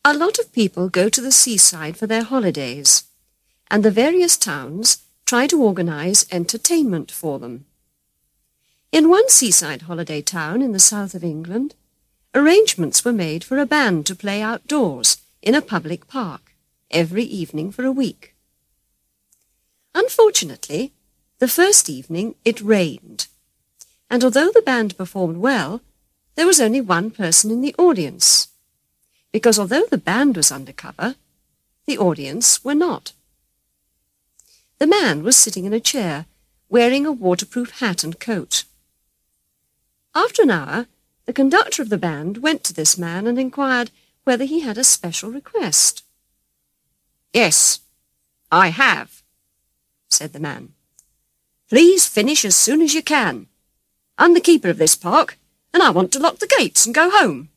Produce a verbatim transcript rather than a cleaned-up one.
A lot of people go to the seaside for their holidays, and the various towns try to organise entertainment for them. In one seaside holiday town in the south of England, arrangements were made for a band to play outdoors in a public park every evening for a week. Unfortunately, the first evening it rained, and although the band performed well, there was only one person in the audience, because although the band was under cover, the audience were not. The man was sitting in a chair, wearing a waterproof hat and coat. After an hour, the conductor of the band went to this man and inquired whether he had a special request. "Yes, I have," said the man. "Please finish as soon as you can. I'm the keeper of this park, and I want to lock the gates and go home."